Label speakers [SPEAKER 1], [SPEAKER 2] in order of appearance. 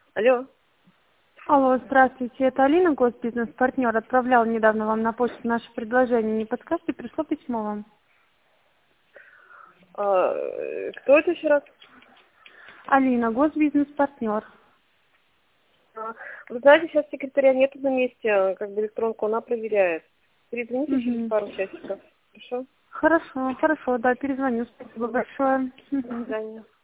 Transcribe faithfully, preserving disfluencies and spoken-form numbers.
[SPEAKER 1] Алло.
[SPEAKER 2] Алло, здравствуйте, это Алина, госбизнес-партнер. Отправляла недавно вам на почту наше предложение. Не подскажете, пришло письмо вам?
[SPEAKER 1] А, кто это еще раз?
[SPEAKER 2] Алина, госбизнес-партнер.
[SPEAKER 1] А, Вы знаете, сейчас секретаря нету на месте, как бы электронку она проверяет. Перезвоните через
[SPEAKER 2] Угу.
[SPEAKER 1] пару часиков. Хорошо?
[SPEAKER 2] Хорошо, хорошо, да, перезвоню. Спасибо большое.
[SPEAKER 1] До
[SPEAKER 2] Мгм.
[SPEAKER 1] свидания.